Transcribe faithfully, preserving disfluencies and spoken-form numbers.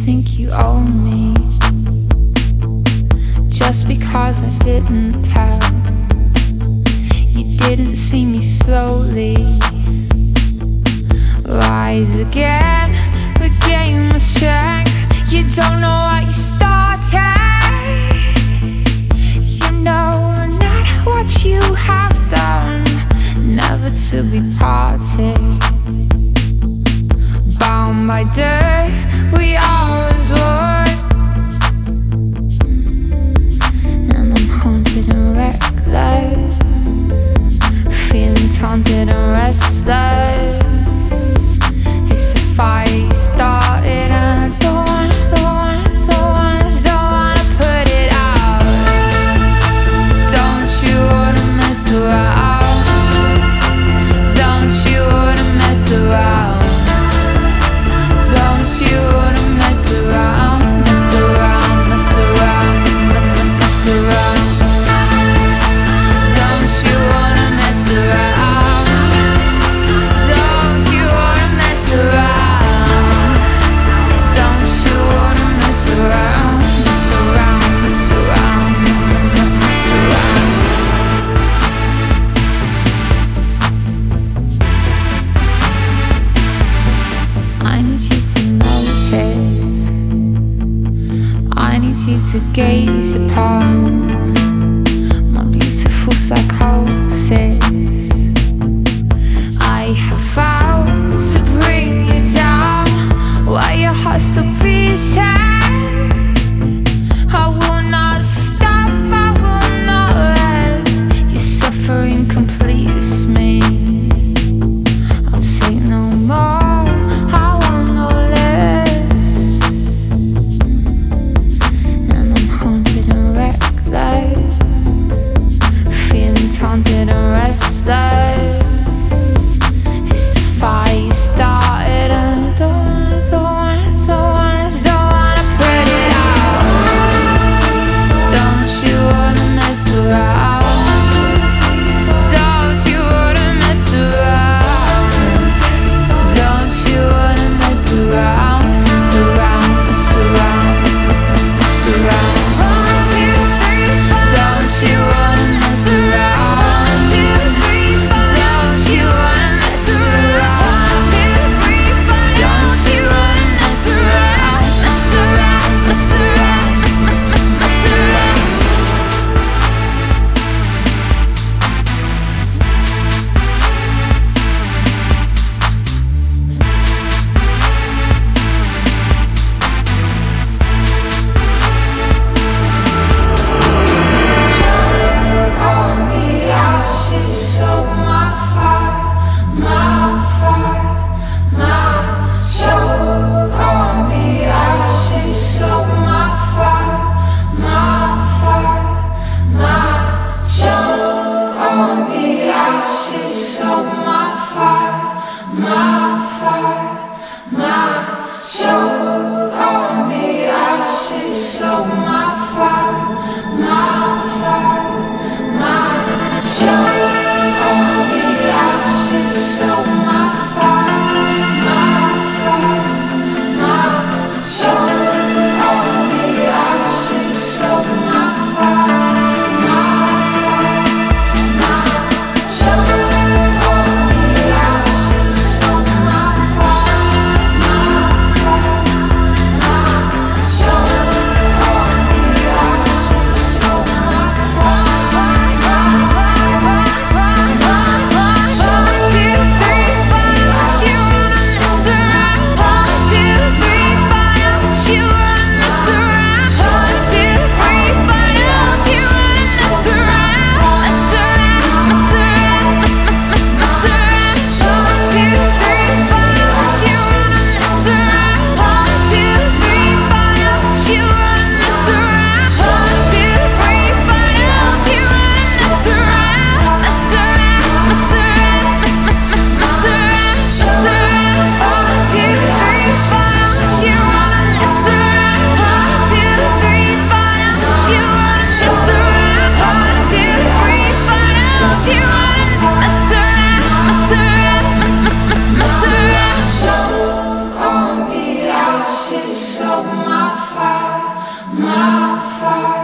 think you owe me just because I didn't tell. You didn't see me slowly rise again, regain my strength. You don't know what you started. You know not what you have done, never to be parted. Bound by dirt, we always would. And I'm haunted and reckless, feeling taunted and restless. It's a fire you started, and I don't wanna, don't wanna, don't wanna, don't wanna put it out. Don't you wanna mess around? Don't you wanna mess around? Don't you wanna mess around? Mess around, mess around, mess around. Don't you wanna mess around? Don't you wanna mess around? Don't you wanna mess around? Mess around, mess around, mess around. I need you to notice, I need you to gaze upon my beautiful psychosis. I have vowed to bring you down while your heart's still beating. I will not stop, I will not rest. Your suffering completes me. I'll take no more, I want no less. And I'm haunted and reckless, feeling taunted and restless. It's a fire you started, and I don't wanna, don't wanna, don't wanna, don't wanna put it out. Don't you wanna mess around? Don't you wanna mess around? Don't you wanna mess around? Mess around, mess around, mess around. Don't you wanna mess around? Don't you wanna mess around? Don't you wanna mess around? Mess around, mess around, mess around. On the ashes of my fire, my fire, my choke on the ashes of my fire, my fire, my choke on the ashes of my fire, my fire, my choke on the ashes of my fire, my fire. My choke on the ashes of my fire, my fire, my choke on the ashes of my fire, my fire, my choke on the ashes of my fire, my fire, my choke on my fire.